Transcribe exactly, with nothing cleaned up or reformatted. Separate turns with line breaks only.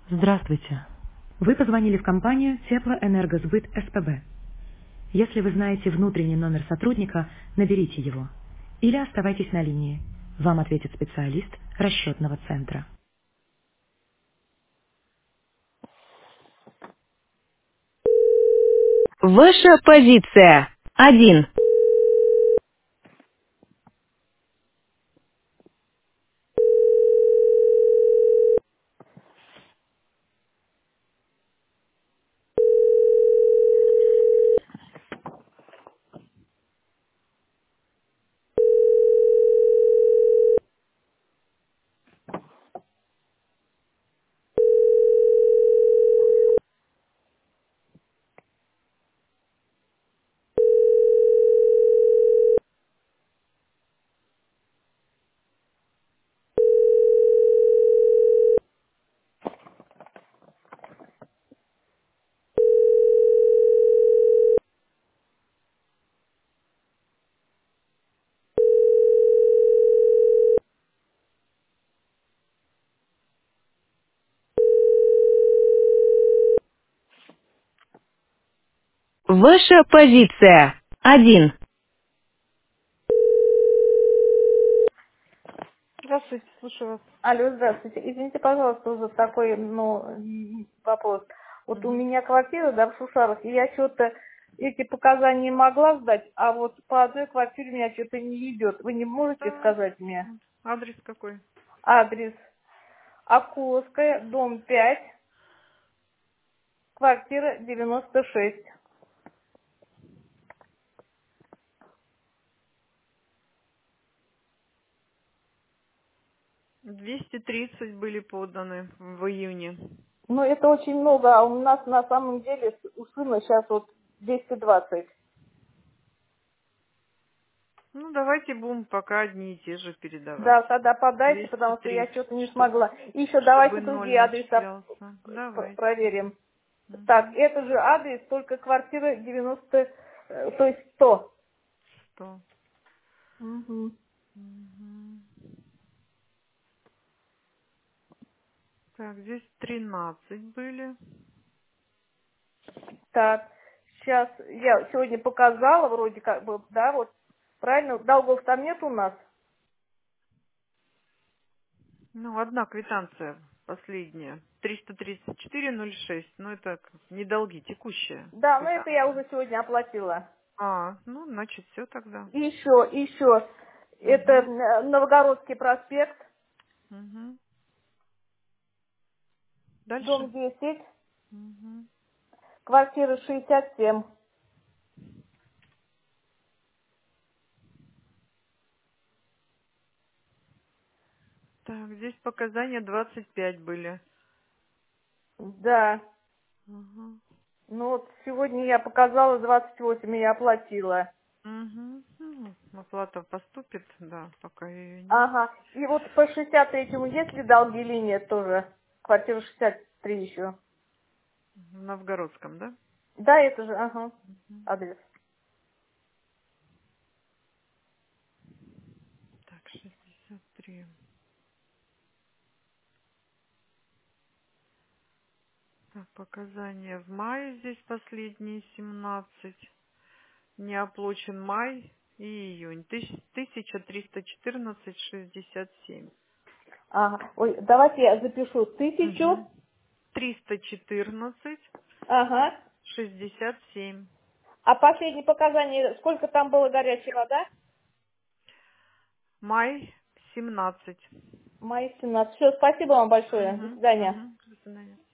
Здравствуйте. Вы позвонили в компанию Теплоэнергосбыт СПБ. Если вы знаете внутренний номер сотрудника, наберите его. Или оставайтесь на линии. Вам ответит специалист расчетного центра.
Ваша позиция. Один. Ваша позиция. Один.
Здравствуйте, слушаю вас.
Алло, здравствуйте. Извините, пожалуйста, уже такой, ну, м, вопрос. Вот у
Мгм.
меня квартира, да, в Шушарах, и я что-то эти показания могла сдать, а вот по одной квартире у меня что-то не идет. Вы не можете
Да.
сказать мне
Адрес какой?
адрес? Акуловская, дом пять, квартира девяносто шесть.
двести тридцать были поданы в июне.
Ну, это очень много, а у нас на самом деле с- у сына сейчас вот двести двадцать.
Ну, давайте будем пока одни и те же передавать.
Да, тогда подайте,
двести
потому что я
тридцать,
что-то не
чтоб-
смогла. И еще
чтобы
давайте
ноль
другие адреса
начислялся.
пр-
Давайте.
проверим. Так,
Угу.
это же адрес, только квартира девяносто, э, то есть сто.
сто.
Мгм.
Мгм. Так, здесь тринадцать были.
Так, сейчас я сегодня показала, вроде как бы, да, вот, правильно, долгов там нет у нас?
Ну, одна квитанция последняя. триста тридцать четыре ноль шесть. Ну, это как не долги, текущая
Да, ну это я
квитанция.
уже сегодня оплатила.
А, ну, значит, все тогда.
И еще, еще, это
Угу.
э, Новогородский проспект,
Угу. Дальше.
дом десять,
Угу.
квартира шестьдесят семь.
Так, здесь показания двадцать пять были.
Да.
Угу.
Ну вот сегодня я показала двадцать восемь, и я оплатила.
Угу. Ну, оплата поступит, да, пока ее нет.
Ага. И вот по шестьдесят третьему есть ли долги или нет тоже? Квартира шестьдесят три еще.
В Новгородском, да?
Да, это же, ага,
Мгм.
адрес.
Так, шестьдесят три. Так, показания в мае здесь последние семнадцать. Не оплачен май и июнь. Тысяч- тысяча триста четырнадцать шестьдесят семь.
Ага. Ой, давайте я запишу тысячу.
Угу. триста четырнадцать
Ага.
шестьдесят семь.
А последнее показание, сколько там было горячей вода?
Май семнадцать.
Май семнадцать. Все, спасибо вам большое. До
Угу.
свидания.
Угу. До свидания.